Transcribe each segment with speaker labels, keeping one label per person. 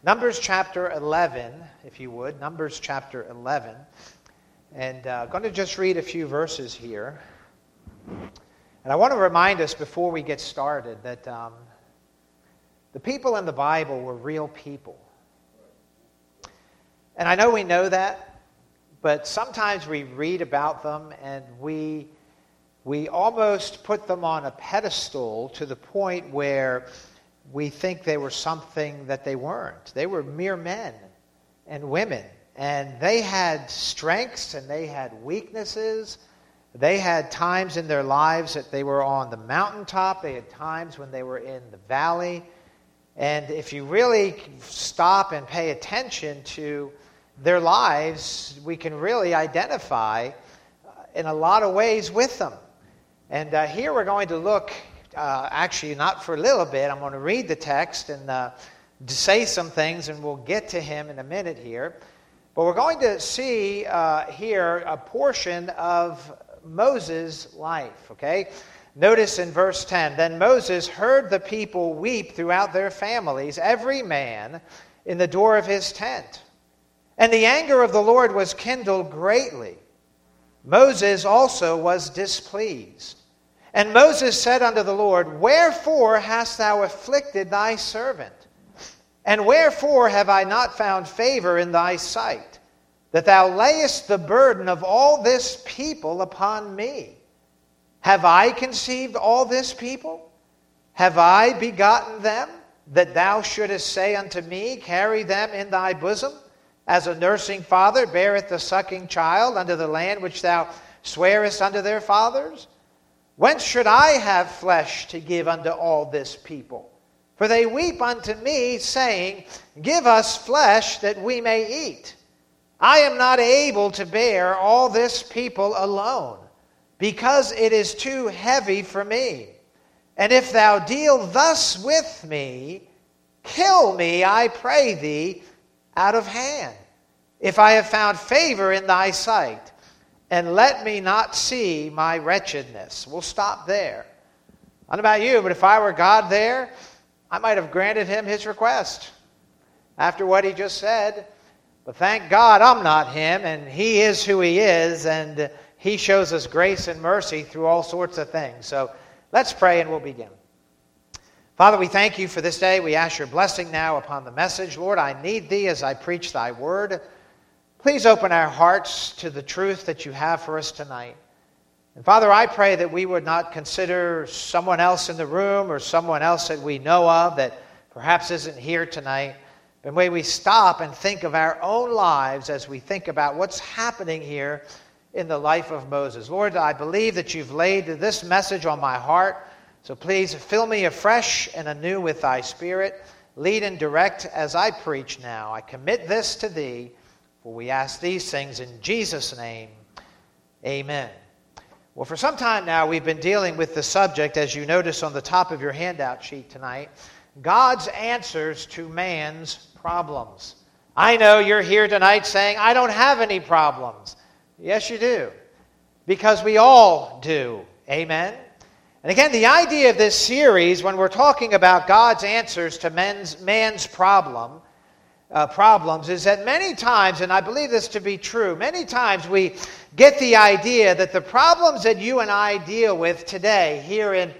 Speaker 1: Numbers chapter 11, if you would. Numbers chapter 11. And I'm going to just read a few verses here. And I want to remind us before we get started that the people in the Bible were real people. And I know we know that, but sometimes we read about them and we almost put them on a pedestal to the point where we think they were something that they weren't. They were mere men and women, and they had strengths and they had weaknesses. They had times in their lives that they were on the mountaintop. They had times when they were in the valley. And if you really stop and pay attention to their lives, we can really identify in a lot of ways with them. And here we're going to look, actually not for a little bit, I'm going to read the text and say some things, and we'll get to him in a minute here. But we're going to see here a portion of Moses' life, okay? Notice in verse 10, "Then Moses heard the people weep throughout their families, every man in the door of his tent. And the anger of the Lord was kindled greatly. Moses also was displeased. And Moses said unto the Lord, Wherefore hast thou afflicted thy servant? And wherefore have I not found favor in thy sight, that thou layest the burden of all this people upon me? Have I conceived all this people? Have I begotten them, that thou shouldest say unto me, Carry them in thy bosom, as a nursing father beareth the sucking child unto the land which thou swarest unto their fathers? Whence should I have flesh to give unto all this people? For they weep unto me, saying, Give us flesh that we may eat. I am not able to bear all this people alone, because it is too heavy for me. And if thou deal thus with me, kill me, I pray thee, out of hand, if I have found favor in thy sight, and let me not see my wretchedness." We'll stop there. I don't know about you, but if I were God there, I might have granted him his request after what he just said. But thank God I'm not him, and he is who he is, and he shows us grace and mercy through all sorts of things. So let's pray and we'll begin. Father, we thank you for this day. We ask your blessing now upon the message. Lord, I need thee as I preach thy word. Please open our hearts to the truth that you have for us tonight. And Father, I pray that we would not consider someone else in the room or someone else that we know of that perhaps isn't here tonight. But may we stop and think of our own lives as we think about what's happening here in the life of Moses. Lord, I believe that you've laid this message on my heart. So please fill me afresh and anew with thy Spirit. Lead and direct as I preach now. I commit this to thee. For we ask these things in Jesus' name. Amen. Well, for some time now, we've been dealing with the subject, as you notice on the top of your handout sheet tonight, God's answers to man's problems. I know you're here tonight saying, I don't have any problems. Yes, you do. Because we all do. Amen. And again, the idea of this series, when we're talking about God's answers to man's problems, is that many times, and I believe this to be true, many times we get the idea that the problems that you and I deal with today, here in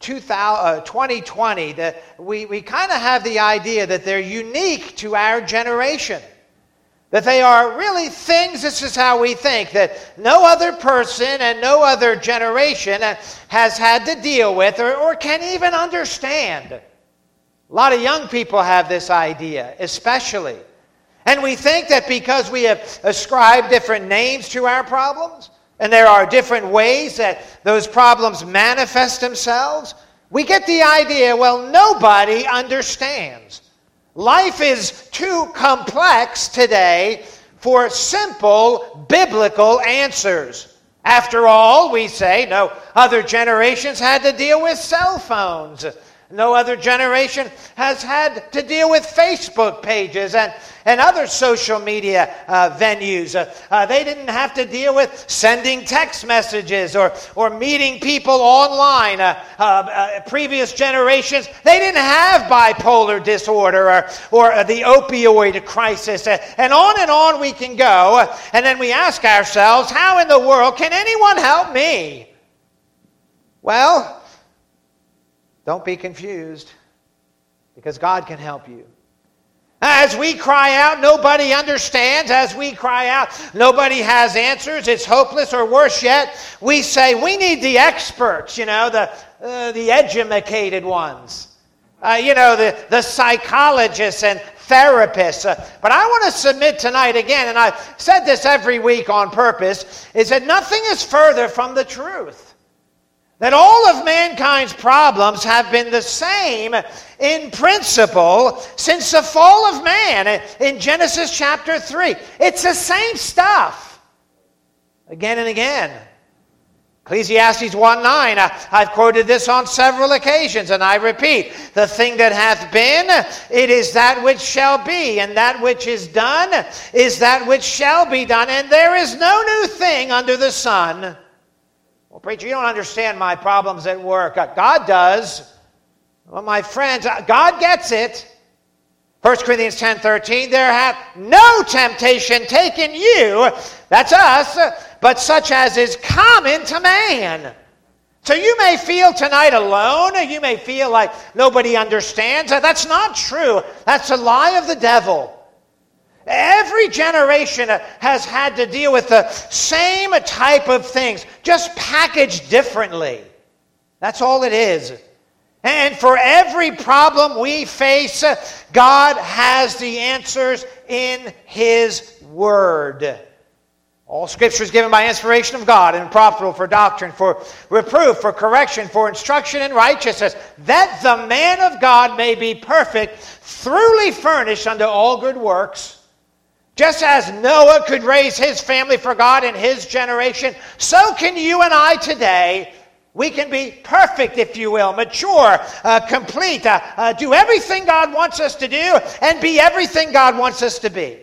Speaker 1: 2020, that we kind of have the idea that they're unique to our generation. That they are really things, this is how we think, that no other person and no other generation has had to deal with or can even understand. A lot of young people have this idea, especially. And we think that because we have ascribed different names to our problems, and there are different ways that those problems manifest themselves, we get the idea, well, nobody understands. Life is too complex today for simple biblical answers. After all, we say, no, other generations had to deal with cell phones. No other generation has had to deal with Facebook pages and other social media venues. They didn't have to deal with sending text messages or meeting people online. Previous generations, they didn't have bipolar disorder or the opioid crisis. And on we can go. And then we ask ourselves, how in the world can anyone help me? Well, don't be confused, because God can help you. As we cry out, nobody understands. As we cry out, nobody has answers. It's hopeless, or worse yet, we say we need the experts, the educated ones, the psychologists and therapists. But I want to submit tonight again, and I've said this every week on purpose, is that nothing is further from the truth. That all of mankind's problems have been the same in principle since the fall of man in Genesis chapter 3. It's the same stuff again and again. Ecclesiastes 1:9, I've quoted this on several occasions, and I repeat, the thing that hath been, it is that which shall be, and that which is done is that which shall be done, and there is no new thing under the sun. Well, preacher, you don't understand my problems at work. God does. Well, my friends, God gets it. 1 Corinthians 10:13, there hath no temptation taken you, that's us, but such as is common to man. So you may feel tonight alone. You may feel like nobody understands. That's not true. That's a lie of the devil. Every generation has had to deal with the same type of things, just packaged differently. That's all it is. And for every problem we face, God has the answers in His Word. All Scripture is given by inspiration of God and profitable for doctrine, for reproof, for correction, for instruction in righteousness, that the man of God may be perfect, thoroughly furnished unto all good works. Just as Noah could raise his family for God in his generation, so can you and I today. We can be perfect, if you will, mature, complete, do everything God wants us to do, and be everything God wants us to be.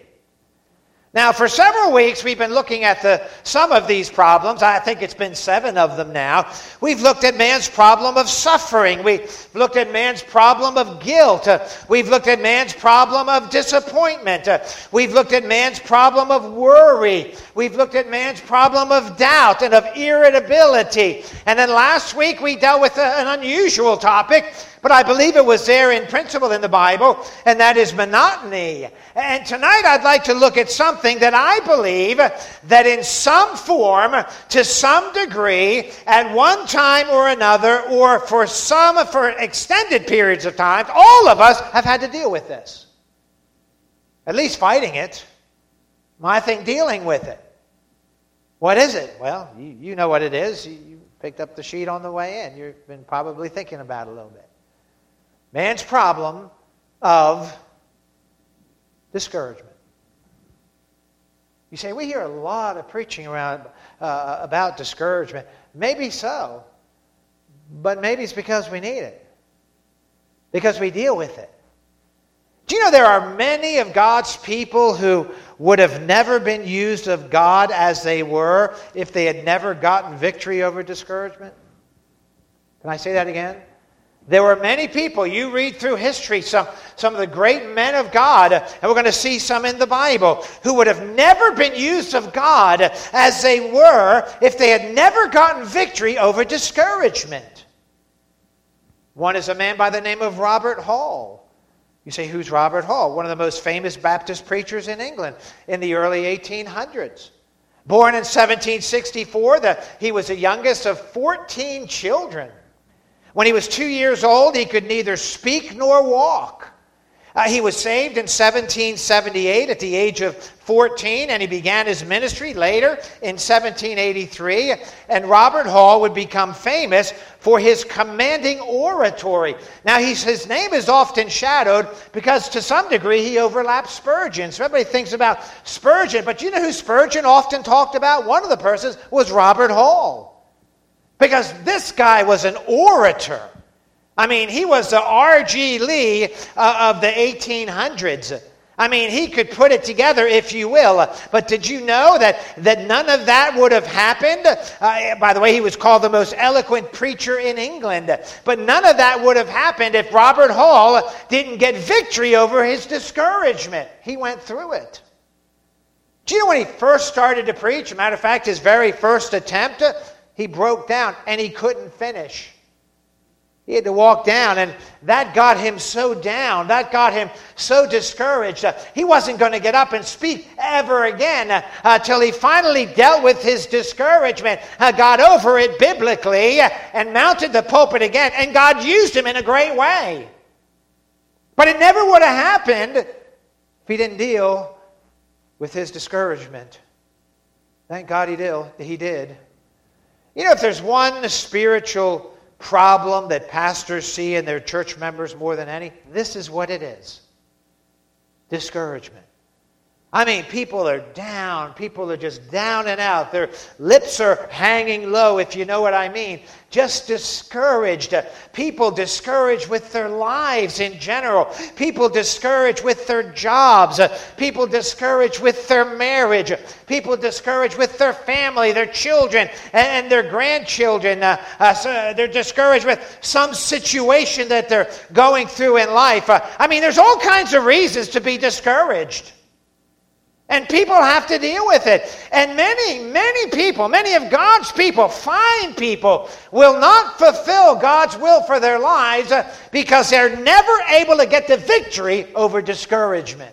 Speaker 1: Now, for several weeks, we've been looking at some of these problems. I think it's been 7 of them now. We've looked at man's problem of suffering. We've looked at man's problem of guilt. We've looked at man's problem of disappointment. We've looked at man's problem of worry. We've looked at man's problem of doubt and of irritability. And then last week, we dealt with an unusual topic, but I believe it was there in principle in the Bible, and that is monotony. And tonight I'd like to look at something that I believe that in some form, to some degree, at one time or another, or for extended periods of time, all of us have had to deal with this. At least fighting it. I think dealing with it. What is it? Well, you know what it is. You picked up the sheet on the way in. You've been probably thinking about it a little bit. Man's problem of discouragement. You say, we hear a lot of preaching around about discouragement. Maybe so, but maybe it's because we need it, because we deal with it. Do you know there are many of God's people who would have never been used of God as they were if they had never gotten victory over discouragement? Can I say that again? There were many people, you read through history, some of the great men of God, and we're going to see some in the Bible, who would have never been used of God as they were if they had never gotten victory over discouragement. One is a man by the name of Robert Hall. You say, who's Robert Hall? One of the most famous Baptist preachers in England in the early 1800s. Born in 1764, he was the youngest of 14 children. When he was 2 years old, he could neither speak nor walk. He was saved in 1778 at the age of 14, and he began his ministry later in 1783. And Robert Hall would become famous for his commanding oratory. Now, his name is often shadowed because to some degree he overlaps Spurgeon. So everybody thinks about Spurgeon, but you know who Spurgeon often talked about? One of the persons was Robert Hall. Because this guy was an orator. I mean, he was the R.G. Lee of the 1800s. I mean, he could put it together, if you will. But did you know that none of that would have happened? By the way, he was called the most eloquent preacher in England. But none of that would have happened if Robert Hall didn't get victory over his discouragement. He went through it. Do you know when he first started to preach? As a matter of fact, his very first attempt, he broke down and he couldn't finish. He had to walk down, and that got him so down. That got him so discouraged. He wasn't going to get up and speak ever again till he finally dealt with his discouragement, got over it biblically, and mounted the pulpit again, and God used him in a great way. But it never would have happened if he didn't deal with his discouragement. Thank God he did. You know, if there's one spiritual problem that pastors see in their church members more than any, this is what it is. Discouragement. I mean, people are down. People are just down and out. Their lips are hanging low, if you know what I mean. Just discouraged. People discouraged with their lives in general. People discouraged with their jobs. People discouraged with their marriage. People discouraged with their family, their children, and their grandchildren. So they're discouraged with some situation that they're going through in life. I mean, there's all kinds of reasons to be discouraged. And people have to deal with it. And many people, many of God's people, fine people, will not fulfill God's will for their lives because they're never able to get the victory over discouragement.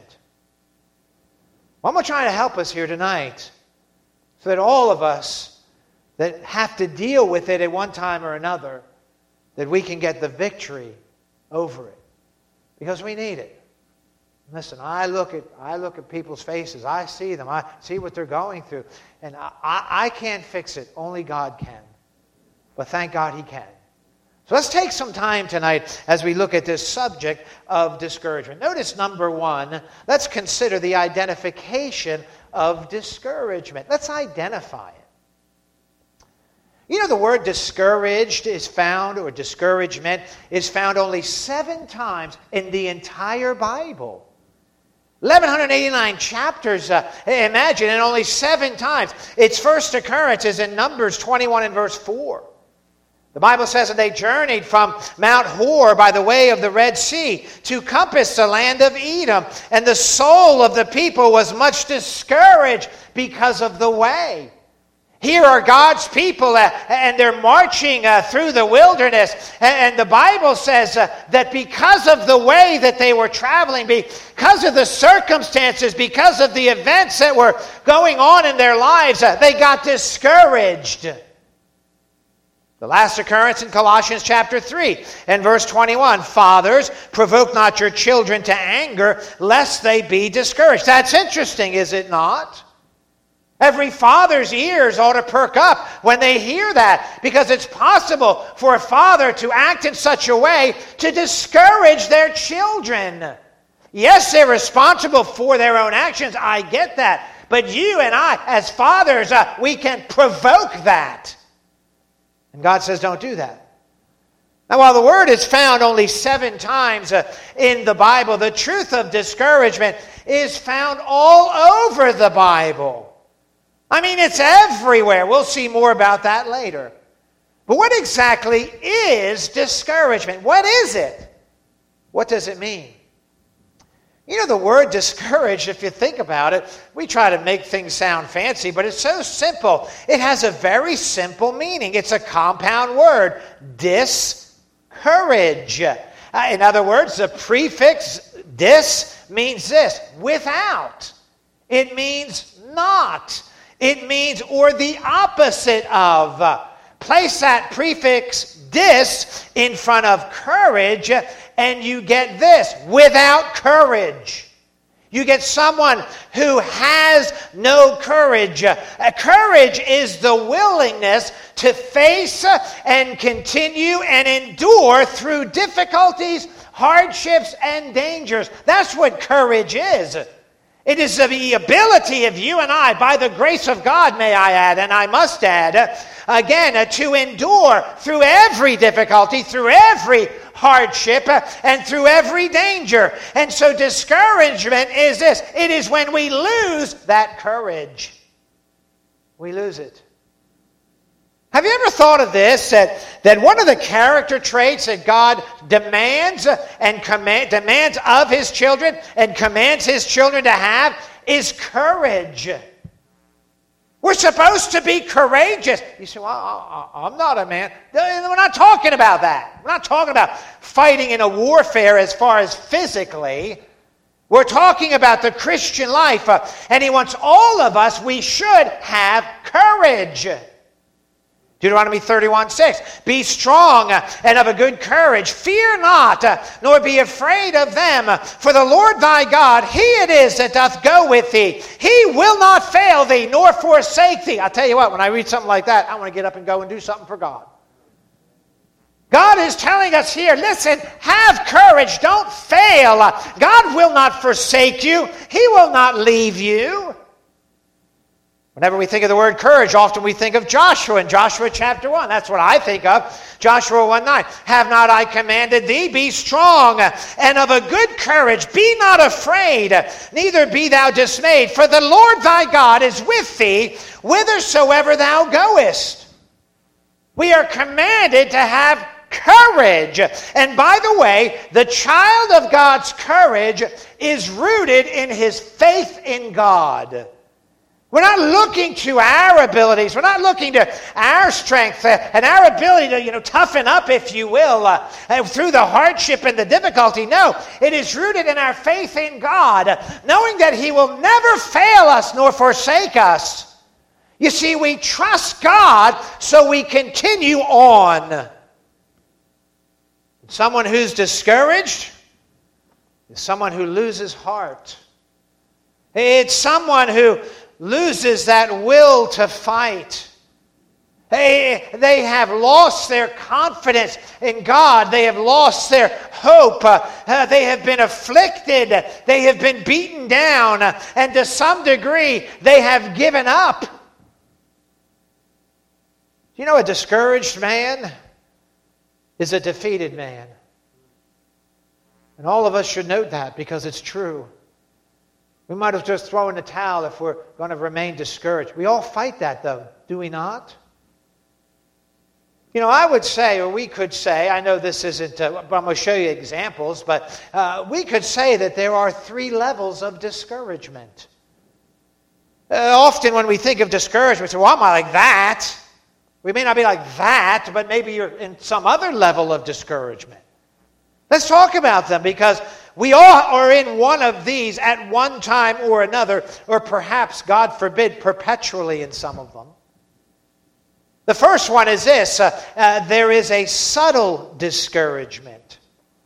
Speaker 1: Well, I'm going to try to help us here tonight so that all of us that have to deal with it at one time or another, that we can get the victory over it. Because we need it. Listen, I look at people's faces. I see them. I see what they're going through. And I can't fix it. Only God can. But thank God He can. So let's take some time tonight as we look at this subject of discouragement. Notice number one, let's consider the identification of discouragement. Let's identify it. You know, the word discouraged is found, or discouragement is found only 7 times in the entire Bible. 1,189 chapters, imagine, and only 7 times. Its first occurrence is in Numbers 21 and verse 4. The Bible says that they journeyed from Mount Hor by the way of the Red Sea to compass the land of Edom. And the soul of the people was much discouraged because of the way. Here are God's people, and they're marching through the wilderness. And the Bible says that because of the way that they were traveling, because of the circumstances, because of the events that were going on in their lives, they got discouraged. The last occurrence in Colossians chapter 3 and verse 21. Fathers, provoke not your children to anger, lest they be discouraged. That's interesting, is it not? Every father's ears ought to perk up when they hear that, because it's possible for a father to act in such a way to discourage their children. Yes, they're responsible for their own actions. I get that. But you and I, as fathers, we can provoke that. And God says, don't do that. Now, while the word is found only 7 times in the Bible, the truth of discouragement is found all over the Bible. I mean, it's everywhere. We'll see more about that later. But what exactly is discouragement? What is it? What does it mean? You know, the word discouraged, if you think about it, we try to make things sound fancy, but it's so simple. It has a very simple meaning. It's a compound word, discourage. In other words, the prefix dis means this, without. It means not. It means, or the opposite of. Place that prefix dis in front of courage, and you get this, without courage. You get someone who has no courage. Courage is the willingness to face and continue and endure through difficulties, hardships, and dangers. That's what courage is. It is the ability of you and I, by the grace of God, may I add, and I must add, again, to endure through every difficulty, through every hardship, and through every danger. And so discouragement is this. It is when we lose that courage. We lose it. Have you ever thought of this, that one of the character traits that God demands demands of His children and commands His children to have is courage? We're supposed to be courageous. You say, well, I'm not a man. We're not talking about that. We're not talking about fighting in a warfare as far as physically. We're talking about the Christian life. And He wants all of us, we should have courage. Deuteronomy 31:6. Be strong and of a good courage. Fear not, nor be afraid of them. For the Lord thy God, He it is that doth go with thee. He will not fail thee, nor forsake thee. I'll tell you what, when I read something like that, I want to get up and go and do something for God. God is telling us here, listen, have courage. Don't fail. God will not forsake you. He will not leave you. Whenever we think of the word courage, often we think of Joshua in Joshua chapter 1. That's what I think of. Joshua 1:9. Have not I commanded thee? Be strong and of a good courage. Be not afraid, neither be thou dismayed. For the Lord thy God is with thee whithersoever thou goest. We are commanded to have courage. And by the way, the child of God's courage is rooted in his faith in God. We're not looking to our abilities. We're not looking to our strength and our ability to, toughen up, if you will, through the hardship and the difficulty. No, it is rooted in our faith in God, knowing that He will never fail us nor forsake us. You see, we trust God, so we continue on. Someone who's discouraged is someone who loses heart. It's someone who loses that will to fight. They have lost their confidence in God. They have lost their hope. They have been afflicted. They have been beaten down. And to some degree, they have given up. You know, a discouraged man is a defeated man. And all of us should note that because it's true. We might have just thrown in the towel if we're going to remain discouraged. We all fight that, though, do we not? I would say, or we could say, I know this isn't, but I'm going to show you examples, but we could say that there are 3 levels of discouragement. Often when we think of discouragement, we say, well, I'm not like that. We may not be like that, but maybe you're in some other level of discouragement. Let's talk about them, because we all are in one of these at one time or another, or perhaps, God forbid, perpetually in some of them. The first one is this. There is a subtle discouragement.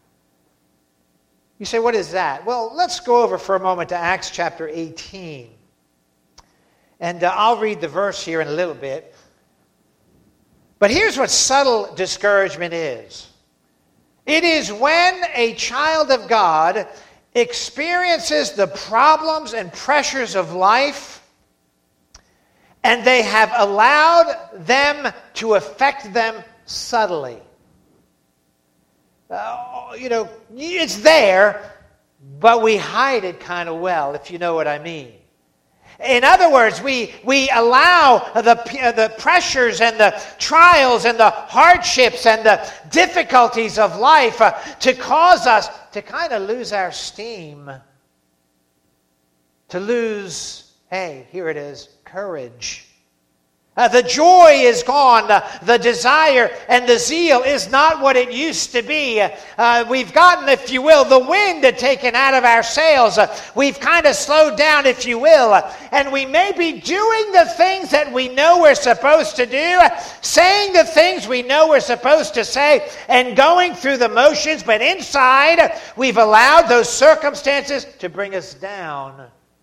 Speaker 1: You say, what is that? Well, let's go over for a moment to Acts chapter 18. And I'll read the verse here in a little bit. But here's what subtle discouragement is. It is when a child of God experiences the problems and pressures of life, and they have allowed them to affect them subtly. It's there, but we hide it kind of well, if you know what I mean. In other words, we allow the pressures and the trials and the hardships and the difficulties of life to cause us to kind of lose our steam, to lose, here it is, courage. The joy is gone. The desire and the zeal is not what it used to be. We've gotten, if you will, the wind taken out of our sails. We've kind of slowed down, if you will. And we may be doing the things that we know we're supposed to do, saying the things we know we're supposed to say, and going through the motions. But inside, we've allowed those circumstances to bring us down,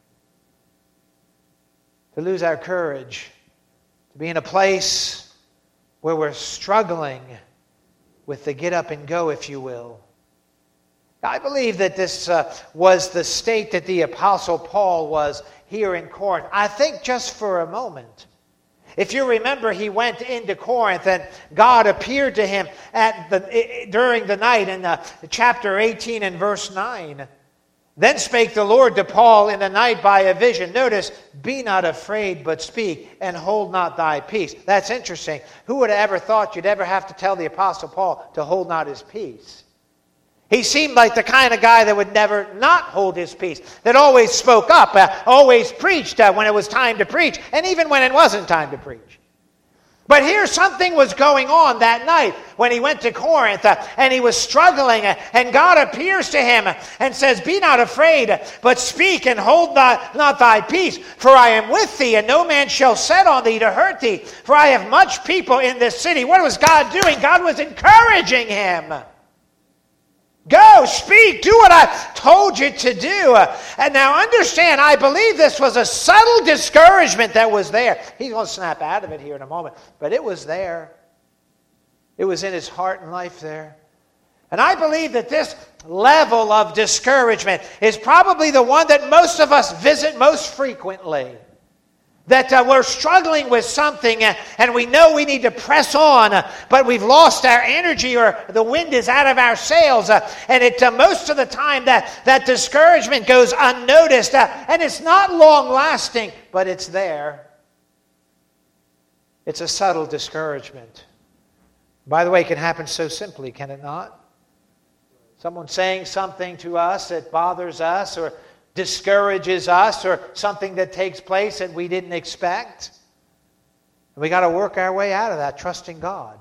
Speaker 1: to lose our courage, to be in a place where we're struggling with the get up and go, if you will. I believe that this was the state that the Apostle Paul was here in Corinth. I think just for a moment. If you remember, he went into Corinth and God appeared to him during the night in chapter 18 and verse 9. Then spake the Lord to Paul in the night by a vision. Notice, be not afraid, but speak, and hold not thy peace. That's interesting. Who would have ever thought you'd ever have to tell the Apostle Paul to hold not his peace? He seemed like the kind of guy that would never not hold his peace, that always spoke up, always preached when it was time to preach, and even when it wasn't time to preach. But here something was going on that night when he went to Corinth and he was struggling, and God appears to him and says, be not afraid, but speak and hold not thy peace, for I am with thee, and no man shall set on thee to hurt thee, for I have much people in this city. What was God doing? God was encouraging him. Go, speak, do what I told you to do. And now understand, I believe this was a subtle discouragement that was there. He's going to snap out of it here in a moment. But it was there. It was in his heart and life there. And I believe that this level of discouragement is probably the one that most of us visit most frequently. That we're struggling with something and we know we need to press on, but we've lost our energy or the wind is out of our sails. And most of the time that discouragement goes unnoticed. And it's not long lasting, but it's there. It's a subtle discouragement. By the way, it can happen so simply, can it not? Someone saying something to us that bothers us or discourages us, or something that takes place that we didn't expect. And we got to work our way out of that, trusting God.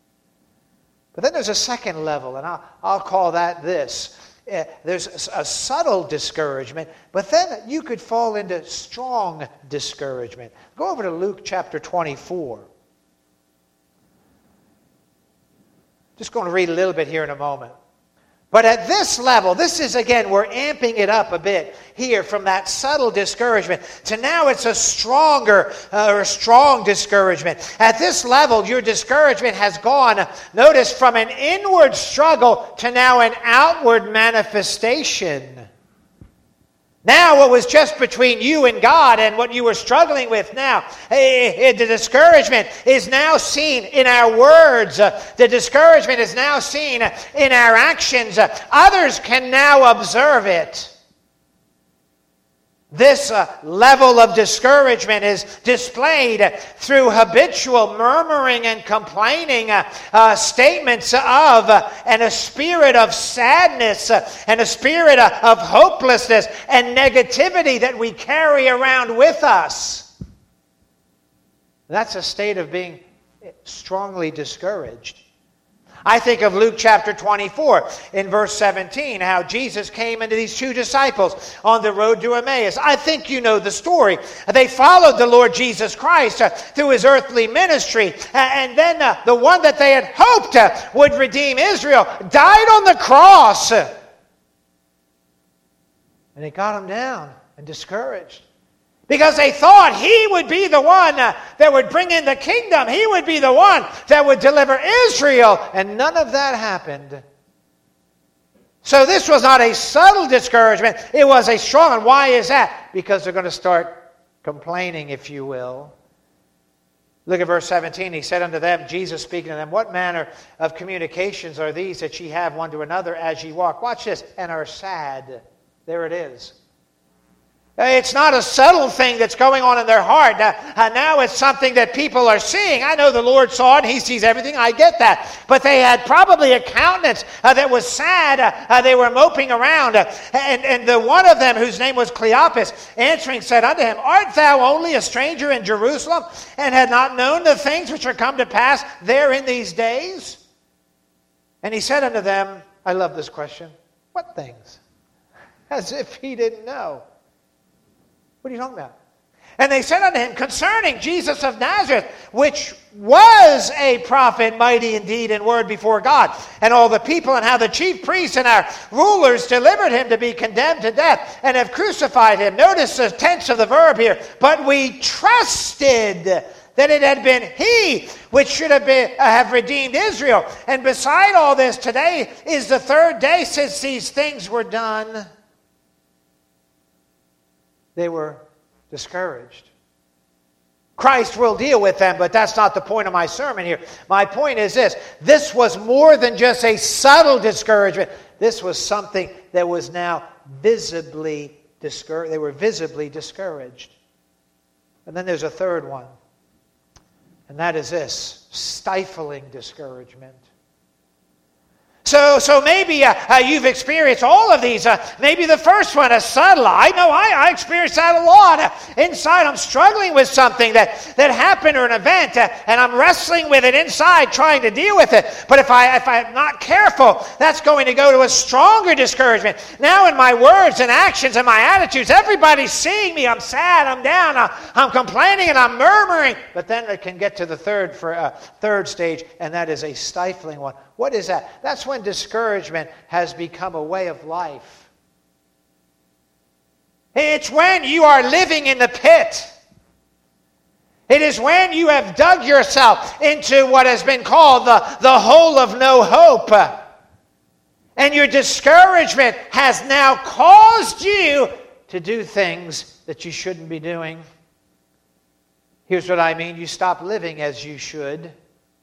Speaker 1: But then there's a second level, and I'll call that this. There's a subtle discouragement, but then you could fall into strong discouragement. Go over to Luke chapter 24. Just going to read a little bit here in a moment. But at this level, this is again, we're amping it up a bit here from that subtle discouragement to now it's a stronger or strong discouragement. At this level, your discouragement has gone, notice, from an inward struggle to now an outward manifestation. Now what was just between you and God and what you were struggling with now, the discouragement is now seen in our words. The discouragement is now seen in our actions. Others can now observe it. This level of discouragement is displayed through habitual murmuring and complaining, statements of, and a spirit of sadness, and a spirit of hopelessness and negativity that we carry around with us. That's a state of being strongly discouraged. I think of Luke chapter 24 in verse 17, how Jesus came into these two disciples on the road to Emmaus. I think you know the story. They followed the Lord Jesus Christ through his earthly ministry. And then the one that they had hoped would redeem Israel died on the cross. And it got them down and discouraged. Because they thought he would be the one that would bring in the kingdom. He would be the one that would deliver Israel. And none of that happened. So this was not a subtle discouragement. It was a strong one. Why is that? Because they're going to start complaining, if you will. Look at verse 17. He said unto them, Jesus speaking to them, what manner of communications are these that ye have one to another as ye walk? Watch this. And are sad. There it is. It's not a subtle thing that's going on in their heart. Now it's something that people are seeing. I know the Lord saw it. He sees everything. I get that. But they had probably a countenance that was sad. They were moping around. And the one of them, whose name was Cleopas, answering said unto him, art thou only a stranger in Jerusalem, and had not known the things which are come to pass there in these days? And he said unto them, I love this question, what things? As if he didn't know. What are you talking about? And they said unto him, concerning Jesus of Nazareth, which was a prophet, mighty in deed and word before God, and all the people, and how the chief priests and our rulers delivered him to be condemned to death, and have crucified him. Notice the tense of the verb here. But we trusted that it had been he which should have redeemed Israel. And beside all this, today is the third day since these things were done. They were discouraged. Christ will deal with them, but that's not the point of my sermon here. My point is this. This was more than just a subtle discouragement. This was something that was now visibly discouraged. They were visibly discouraged. And then there's a third one. And that is this: stifling discouragement. So maybe you've experienced all of these. Maybe the first one is subtle. I know I experienced that a lot. Inside, I'm struggling with something that happened or an event, and I'm wrestling with it inside, trying to deal with it. But if I'm not careful, that's going to go to a stronger discouragement. Now in my words and actions and my attitudes, everybody's seeing me. I'm sad, I'm down, I'm complaining, and I'm murmuring. But then it can get to the third stage, and that is a stifling one. What is that? That's when discouragement has become a way of life. It's when you are living in the pit. It is when you have dug yourself into what has been called the hole of no hope. And your discouragement has now caused you to do things that you shouldn't be doing. Here's what I mean. You stop living as you should.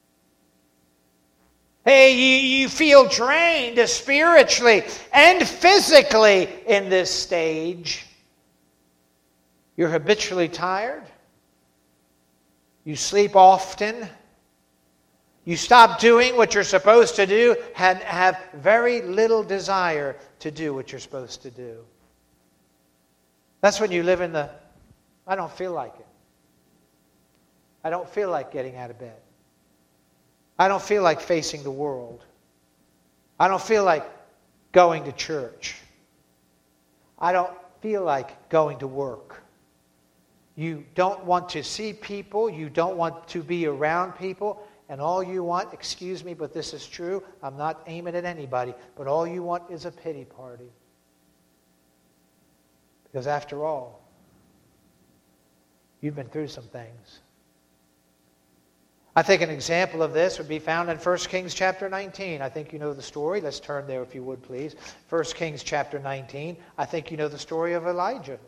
Speaker 1: Hey, you feel drained spiritually and physically in this stage. You're habitually tired. You sleep often. You stop doing what you're supposed to do and have very little desire to do what you're supposed to do. That's when you live in the, I don't feel like it. I don't feel like getting out of bed. I don't feel like facing the world. I don't feel like going to church. I don't feel like going to work. You don't want to see people. You don't want to be around people. And all you want, excuse me, but this is true, I'm not aiming at anybody, but all you want is a pity party. Because after all, you've been through some things. I think an example of this would be found in 1 Kings chapter 19. I think you know the story. Let's turn there if you would, please. 1 Kings chapter 19. I think you know the story of Elijah.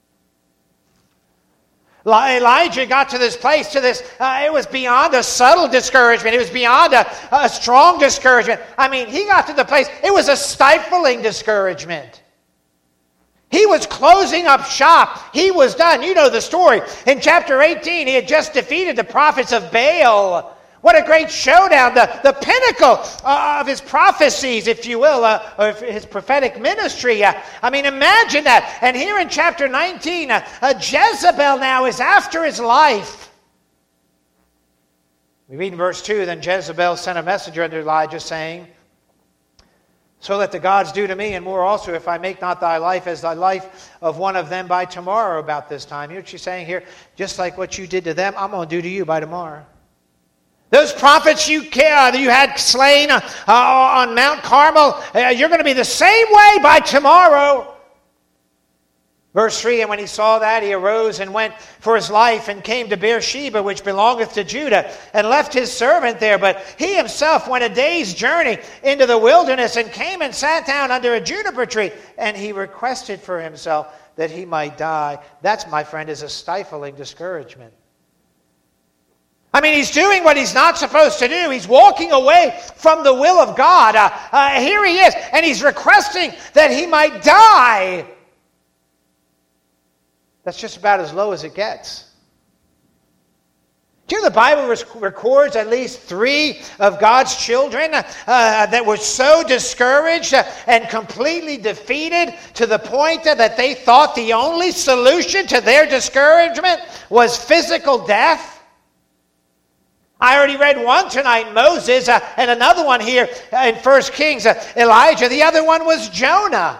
Speaker 1: Elijah got to this place, it was beyond a subtle discouragement. It was beyond a strong discouragement. I mean, he got to the place, it was a stifling discouragement. He was closing up shop. He was done. You know the story. In chapter 18, he had just defeated the prophets of Baal. What a great showdown. The pinnacle of his prophecies, if you will, of his prophetic ministry. I mean, imagine that. And here in chapter 19, Jezebel now is after his life. We read in verse 2, then Jezebel sent a messenger unto Elijah, saying, so let the gods do to me, and more also, if I make not thy life as thy life of one of them by tomorrow about this time. You know what she's saying here? Just like what you did to them, I'm going to do to you by tomorrow. Those prophets you had slain on Mount Carmel, you're going to be the same way by tomorrow. Verse 3, and when he saw that, he arose and went for his life and came to Beersheba, which belongeth to Judah, and left his servant there. But he himself went a day's journey into the wilderness and came and sat down under a juniper tree. And he requested for himself that he might die. That's, my friend, is a stifling discouragement. I mean, he's doing what he's not supposed to do. He's walking away from the will of God. Here he is, and he's requesting that he might die. That's just about as low as it gets. Do you know the Bible records at least 3 of God's children that were so discouraged and completely defeated to the point that they thought the only solution to their discouragement was physical death? I already read one tonight, Moses, and another one here in 1 Kings, Elijah. The other one was Jonah.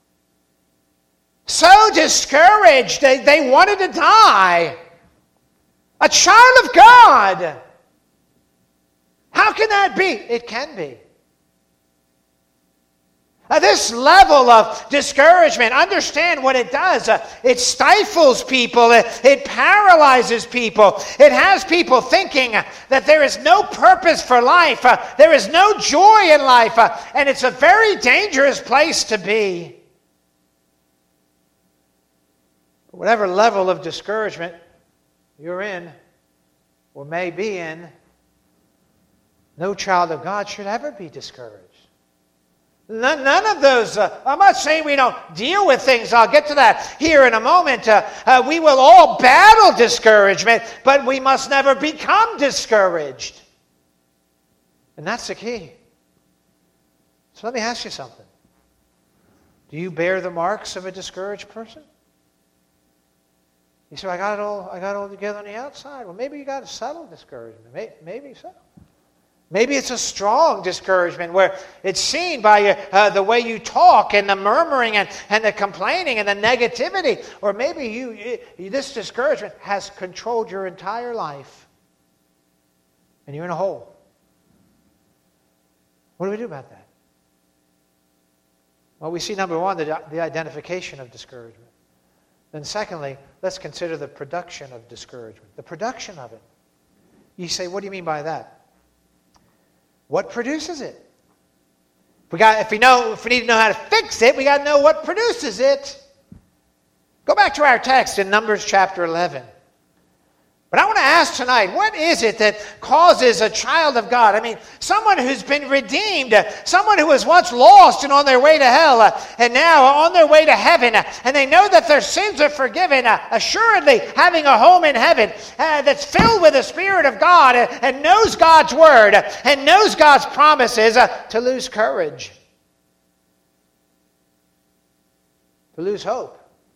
Speaker 1: So discouraged, they wanted to die. A child of God. How can that be? It can be. This level of discouragement, understand what it does. It stifles people. It paralyzes people. It has people thinking that there is no purpose for life. There is no joy in life. And it's a very dangerous place to be. Whatever level of discouragement you're in or may be in, no child of God should ever be discouraged. None of those, I'm not saying we don't deal with things. I'll get to that here in a moment. We will all battle discouragement, but we must never become discouraged. And that's the key. So let me ask you something. Do you bear the marks of a discouraged person? You say, I got it all together on the outside. Well, maybe you got a subtle discouragement. Maybe so. Maybe it's a strong discouragement where it's seen by the way you talk and the murmuring and the complaining and the negativity. Or maybe this discouragement has controlled your entire life. And you're in a hole. What do we do about that? Well, we see, number one, the identification of discouragement. Then secondly, let's consider the production of discouragement. The production of it. You say, what do you mean by that? What produces it? If we need to know how to fix it, we got to know what produces it. Go back to our text in Numbers chapter 11. But I want to ask tonight, what is it that causes a child of God? I mean, someone who's been redeemed, someone who was once lost and on their way to hell, and now on their way to heaven, and they know that their sins are forgiven, assuredly having a home in heaven that's filled with the Spirit of God and knows God's Word and knows God's promises, to lose courage, to lose hope.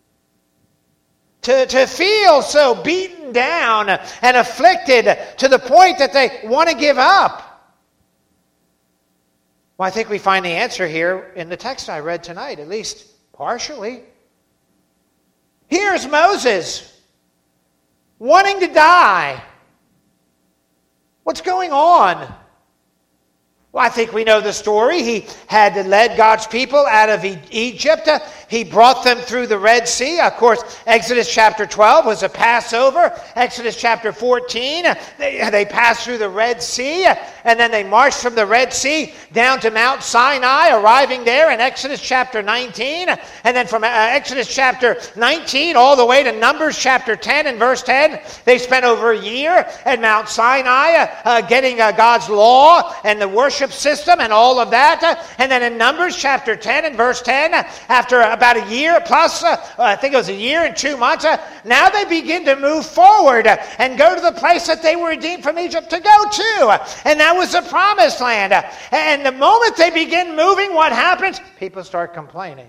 Speaker 1: To feel so beaten down and afflicted to the point that they want to give up. Well, I think we find the answer here in the text I read tonight, at least partially. Here's Moses wanting to die. What's going on? Well, I think we know the story. He had led God's people out of Egypt. He brought them through the Red Sea. Of course, Exodus chapter 12 was a Passover. Exodus chapter 14, they passed through the Red Sea. And then they marched from the Red Sea down to Mount Sinai, arriving there in Exodus chapter 19. And then from Exodus chapter 19 all the way to Numbers chapter 10 and verse 10, they spent over a year at Mount Sinai getting God's law and the worship system and all of that. And then in Numbers chapter 10 and verse 10, after about a year plus, I think it was a year and 2 months, now they begin to move forward and go to the place that they were redeemed from Egypt to go to. And that was the promised land. And the moment they begin moving, what happens? People start complaining.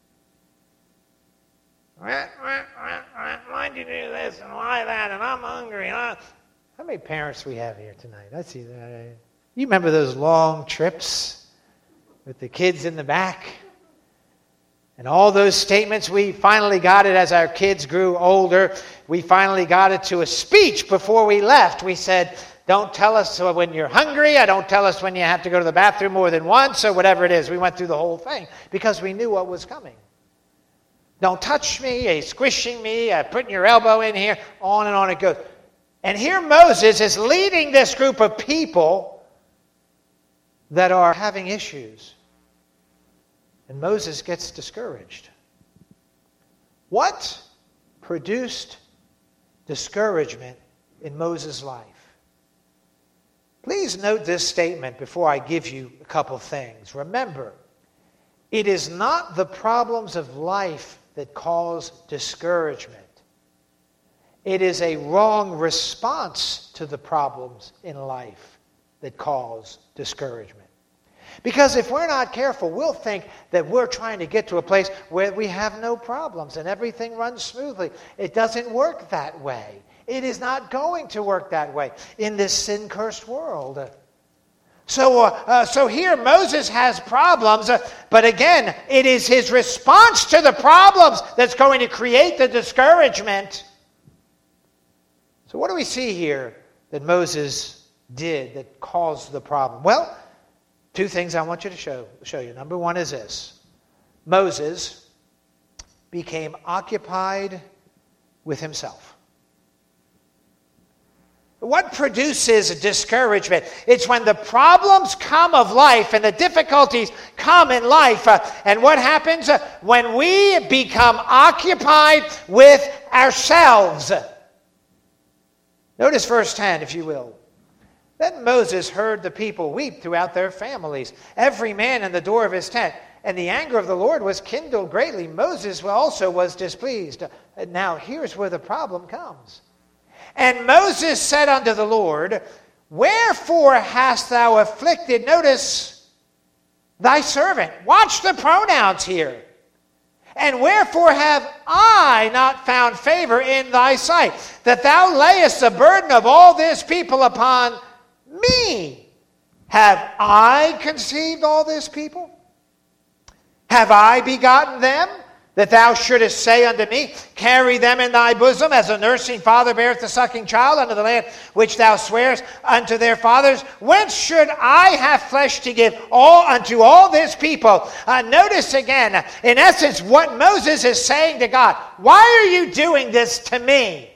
Speaker 1: Why'd you do this and why that? And I'm hungry. How many parents we have here tonight? Let's see. You remember those long trips with the kids in the back? And all those statements, we finally got it as our kids grew older. We finally got it to a speech before we left. We said, don't tell us when you're hungry. Don't tell us when you have to go to the bathroom more than once or whatever it is. We went through the whole thing because we knew what was coming. Don't touch me, squishing me, putting your elbow in here, on and on it goes. And here Moses is leading this group of people that are having issues. And Moses gets discouraged. What produced discouragement in Moses' life? Please note this statement before I give you a couple things. Remember, it is not the problems of life that cause discouragement. It is a wrong response to the problems in life that cause discouragement. Because if we're not careful, we'll think that we're trying to get to a place where we have no problems and everything runs smoothly. It doesn't work that way. It is not going to work that way in this sin-cursed world. So here Moses has problems, but again, it is his response to the problems that's going to create the discouragement. So what do we see here that Moses did that caused the problem? Well, two things I want you to show you. Number one is this. Moses became occupied with himself. What produces discouragement? It's when the problems come of life and the difficulties come in life. And what happens? When we become occupied with ourselves. Notice verse 10, if you will. Then Moses heard the people weep throughout their families, every man in the door of his tent. And the anger of the Lord was kindled greatly. Moses also was displeased. Now, here's where the problem comes. And Moses said unto the Lord, wherefore hast thou afflicted, notice, thy servant? Watch the pronouns here. And wherefore have I not found favor in thy sight, that thou layest the burden of all this people upon me? Have I conceived all this people? Have I begotten them, that thou shouldest say unto me, carry them in thy bosom, as a nursing father beareth the sucking child unto the land which thou swearest unto their fathers? Whence should I have flesh to give unto all this people? Notice again, in essence, what Moses is saying to God. Why are you doing this to me?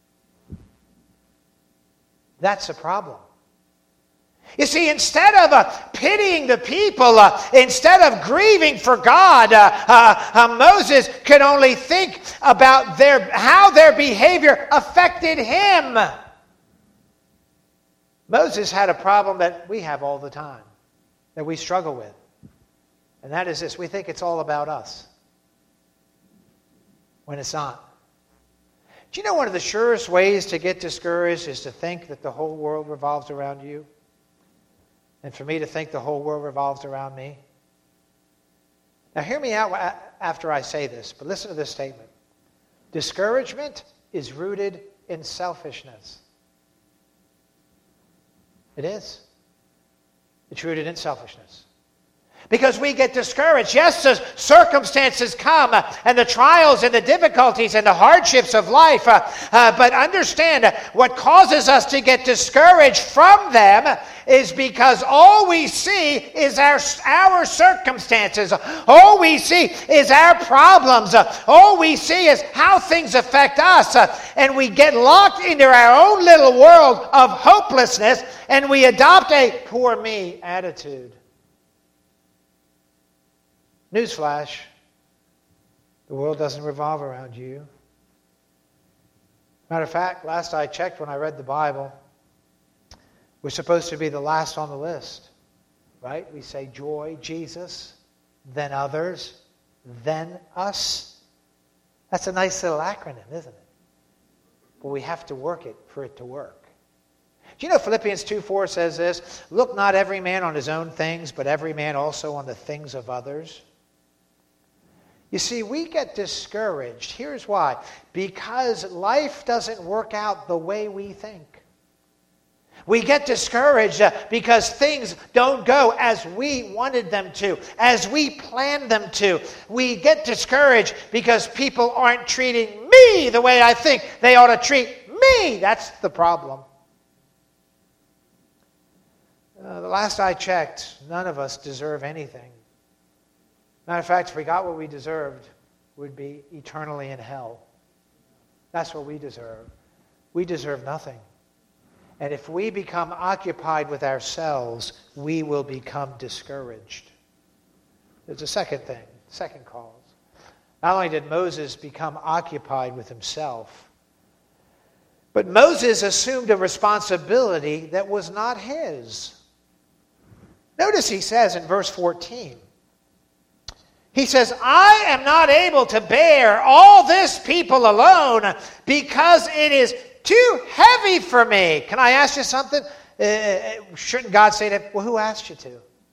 Speaker 1: That's a problem. You see, instead of pitying the people, instead of grieving for God, Moses could only think about how their behavior affected him. Moses had a problem that we have all the time, that we struggle with. And that is this: we think it's all about us, when it's not. Do you know one of the surest ways to get discouraged is to think that the whole world revolves around you? And for me to think the whole world revolves around me? Now hear me out after I say this, but listen to this statement. Discouragement is rooted in selfishness. It is. It's rooted in selfishness. Because we get discouraged. Yes, the circumstances come and the trials and the difficulties and the hardships of life. But understand, what causes us to get discouraged from them is because all we see is our circumstances. All we see is our problems. All we see is how things affect us. And we get locked into our own little world of hopelessness, and we adopt a poor me attitude. Newsflash, the world doesn't revolve around you. Matter of fact, last I checked when I read the Bible, we're supposed to be the last on the list, right? We say joy, Jesus, then others, then us. That's a nice little acronym, isn't it? But we have to work it for it to work. Do you know Philippians 2:4 says this? Look not every man on his own things, but every man also on the things of others. You see, we get discouraged. Here's why. Because life doesn't work out the way we think. We get discouraged because things don't go as we wanted them to, as we planned them to. We get discouraged because people aren't treating me the way I think they ought to treat me. That's the problem. The last I checked, none of us deserve anything. Matter of fact, if we got what we deserved, we'd be eternally in hell. That's what we deserve. We deserve nothing. And if we become occupied with ourselves, we will become discouraged. There's a second thing, second cause. Not only did Moses become occupied with himself, but Moses assumed a responsibility that was not his. Notice he says in verse 14, he says, I am not able to bear all this people alone because it is too heavy for me. Can I ask you something? Shouldn't God say that? Well, who asked you to?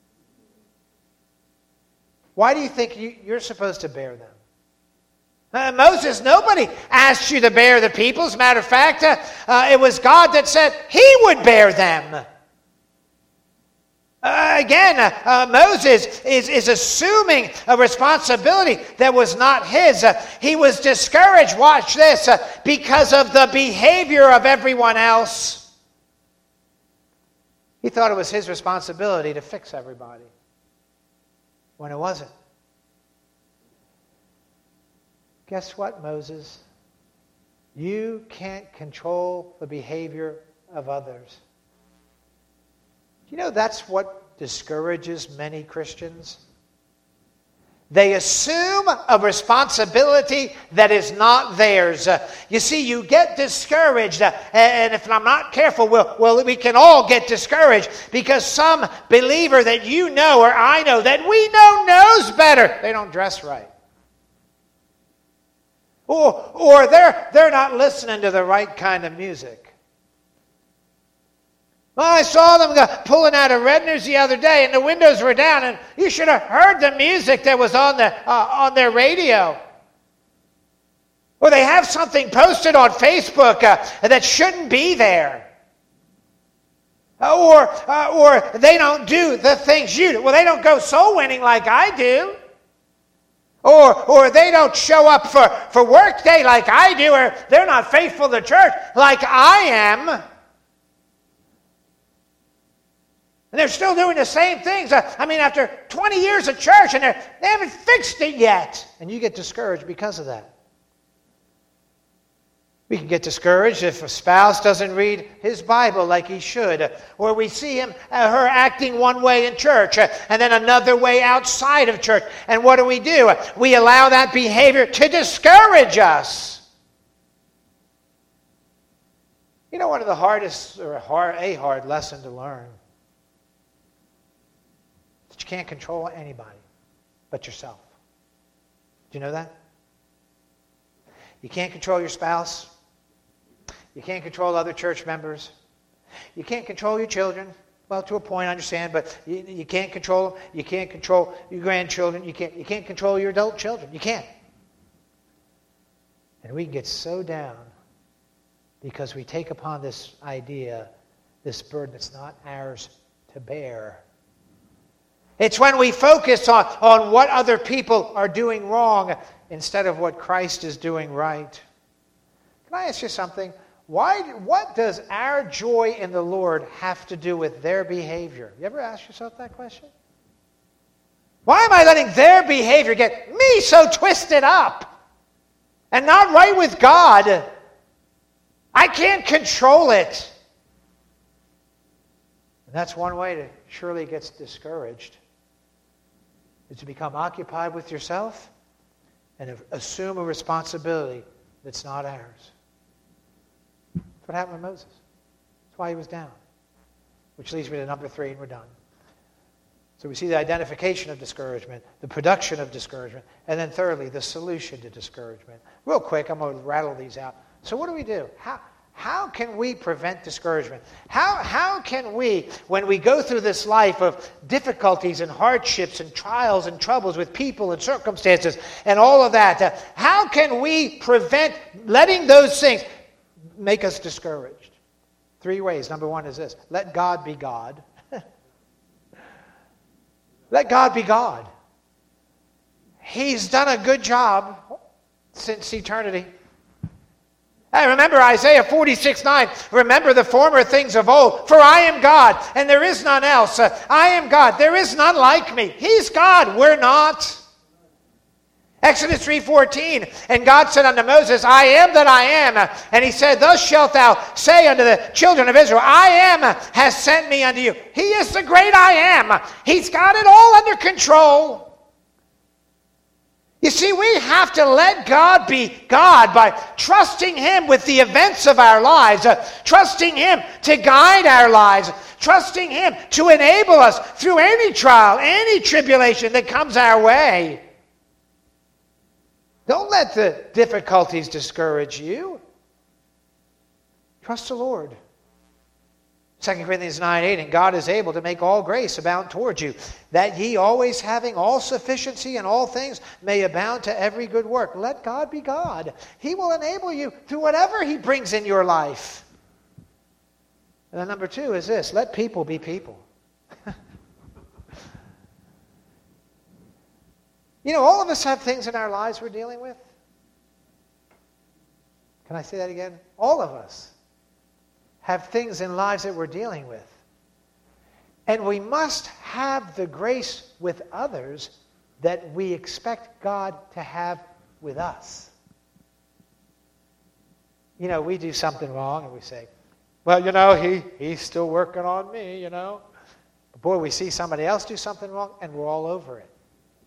Speaker 1: Why do you think you're supposed to bear them? Moses, nobody asked you to bear the people. As a matter of fact, it was God that said he would bear them. Moses is assuming a responsibility that was not his. He was discouraged, watch this, because of the behavior of everyone else. He thought it was his responsibility to fix everybody, when it wasn't. guess what, Moses? You can't control the behavior of others. You know that's what discourages many Christians? They assume a responsibility that is not theirs. You see, you get discouraged, and if I'm not careful, we can all get discouraged because some believer that you know or I know that we know knows better, they don't dress right. Or they're not listening to the right kind of music. Well, I saw them pulling out of Redner's the other day, and the windows were down, and you should have heard the music that was on their radio. Or they have something posted on Facebook that shouldn't be there. Or they don't do the things you do. Well, they don't go soul winning like I do. Or they don't show up for work day like I do, or they're not faithful to church like I am. And they're still doing the same things. After 20 years of church, and they haven't fixed it yet. And you get discouraged because of that. We can get discouraged if a spouse doesn't read his Bible like he should. Or we see her acting one way in church, and then another way outside of church. And what do? We allow that behavior to discourage us. You know, one of the hardest, or a hard lesson to learn, you can't control anybody but yourself. Do you know that? You can't control your spouse. You can't control other church members. You can't control your children. Well, to a point, I understand, but you can't control them. You can't control your grandchildren. You can't control your adult children. You can't. And we can get so down because we take upon this idea, this burden that's not ours to bear. It's when we focus on what other people are doing wrong instead of what Christ is doing right. Can I ask you something? What does our joy in the Lord have to do with their behavior? You ever ask yourself that question? Why am I letting their behavior get me so twisted up and not right with God? I can't control it. And that's one way to surely get discouraged, is to become occupied with yourself and assume a responsibility that's not ours. That's what happened with Moses. That's why he was down. Which leads me to number 3, and we're done. So we see the identification of discouragement, the production of discouragement, and then thirdly, the solution to discouragement. Real quick, I'm going to rattle these out. So what do? How can we prevent discouragement? How can we, when we go through this life of difficulties and hardships and trials and troubles with people and circumstances and all of that, how can we prevent letting those things make us discouraged? 3 ways. Number 1 is this: let God be God. Let God be God. He's done a good job since eternity. Hey, remember Isaiah 46:9. Remember the former things of old. For I am God, and there is none else. I am God. There is none like me. He's God. We're not. Exodus 3:14. And God said unto Moses, I am that I am. And he said, thus shalt thou say unto the children of Israel, I am has sent me unto you. He is the great I am. He's got it all under control. You see, we have to let God be God by trusting Him with the events of our lives, trusting Him to guide our lives, trusting Him to enable us through any trial, any tribulation that comes our way. Don't let the difficulties discourage you. Trust the Lord. 2 Corinthians 9:8, and God is able to make all grace abound towards you, that ye always having all sufficiency in all things may abound to every good work. Let God be God. He will enable you through whatever He brings in your life. And then number 2 is this: let people be people. You know, all of us have things in our lives we're dealing with. Can I say that again? All of us have things in lives that we're dealing with. And we must have the grace with others that we expect God to have with us. We do something wrong and we say, well, he's still working on me. But boy, we see somebody else do something wrong and we're all over it.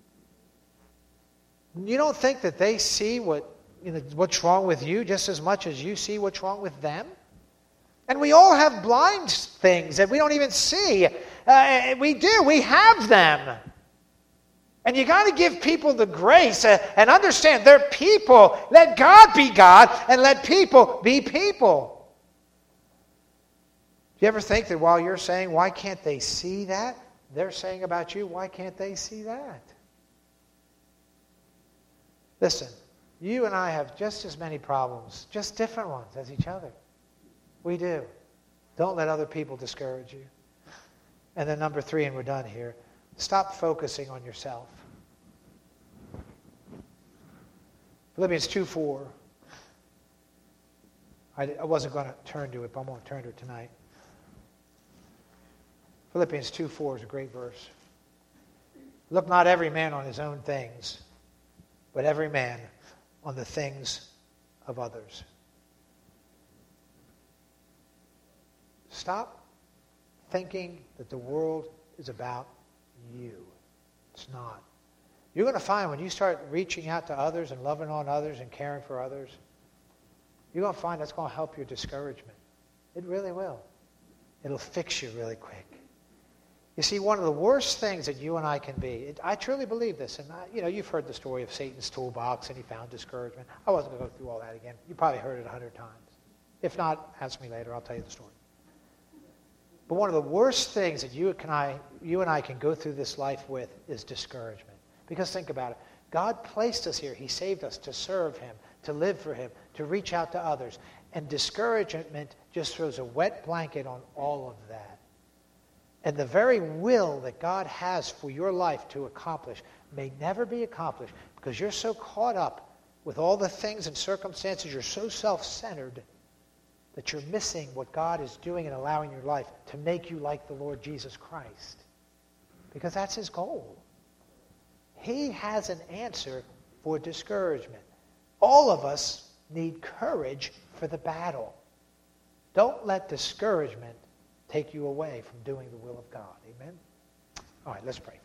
Speaker 1: You don't think that they see what's wrong with you just as much as you see what's wrong with them? And we all have blind things that we don't even see. We do. We have them. And you got to give people the grace and understand they're people. Let God be God and let people be people. Do you ever think that while you're saying, why can't they see that? They're saying about you, why can't they see that? Listen, you and I have just as many problems, just different ones as each other. We do. Don't let other people discourage you. And then number 3, and we're done here, stop focusing on yourself. Philippians 2:4. I wasn't going to turn to it, but I'm going to turn to it tonight. Philippians 2:4 is a great verse. Look not every man on his own things, but every man on the things of others. Stop thinking that the world is about you. It's not. You're going to find when you start reaching out to others and loving on others and caring for others, you're going to find that's going to help your discouragement. It really will. It'll fix you really quick. You see, one of the worst things that you and I can be, I truly believe this, and you've heard the story of Satan's toolbox and he found discouragement. I wasn't going to go through all that again. You probably heard it 100 times. If not, ask me later. I'll tell you the story. But one of the worst things that you and I can go through this life with is discouragement. Because think about it. God placed us here. He saved us to serve Him, to live for Him, to reach out to others. And discouragement just throws a wet blanket on all of that. And the very will that God has for your life to accomplish may never be accomplished because you're so caught up with all the things and circumstances, you're so self-centered that you're missing what God is doing and allowing your life to make you like the Lord Jesus Christ. Because that's His goal. He has an answer for discouragement. All of us need courage for the battle. Don't let discouragement take you away from doing the will of God. Amen? All right, let's pray.